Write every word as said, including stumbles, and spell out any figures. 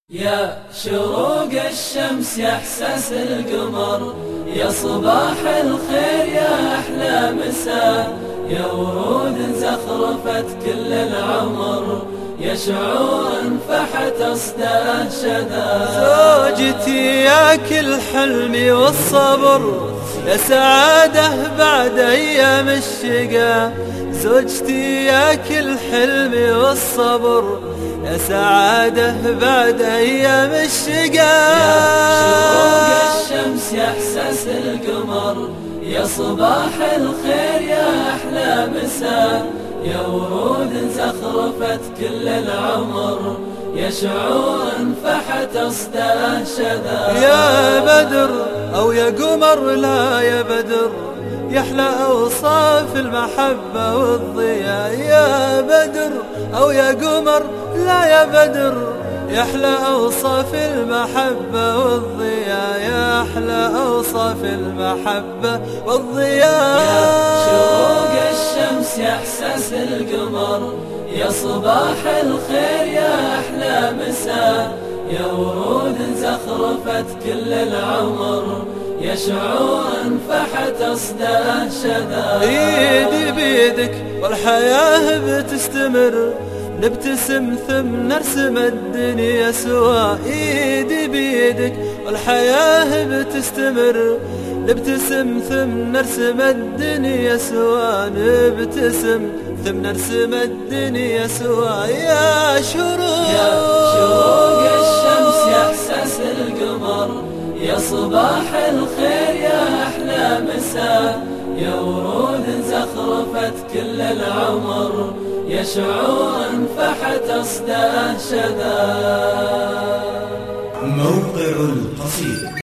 يا شروق الشمس يا احساس القمر، يا صباح الخير يا احلى مساء، يا ورود زخرفت كل العمر، يا شعور فحت اصداء شذا. زوجتي يا كل حلمي والصبر، يا سعاده بعد ايام الشقا. زوجتي يا كل حلمي والصبر، يا سعاده بعد ايام الشقا. يا شروق الشمس يا احساس القمر، يا صباح الخير يا احلى مساء، يا ورود زخرفت كل العمر، يا شعور فحت اصداء شذا. يا بدر او يا قمر لا يا بدر، يحلى اوصاف المحبة والضياء. يا بدر او يا قمر لا يا بدر، يحلى اوصاف المحبة والضياء، يا احلى اوصاف المحبة والضياء. يا شروق الشمس يا احساس القمر، يا صباح الخير يا احلى مساء، يا ورود زخرفت كل العمر، يا شعور فحت اصداء شذا. ايدي بيدك والحياة بتستمر، نبتسم ثم نرسم الدنيا سوا. ايدي بيدك والحياة بتستمر، نبتسم ثم نرسم الدنيا سوا. نبتسم ثم نرسم الدنيا سوا. يا شروق يا شروق الشمس يا احساس القمر، يا صباح الخير يا احلى مساء، يا ورود زخرفت كل العمر، يا شعور فحت اصداء شذا. موقع القصيدة.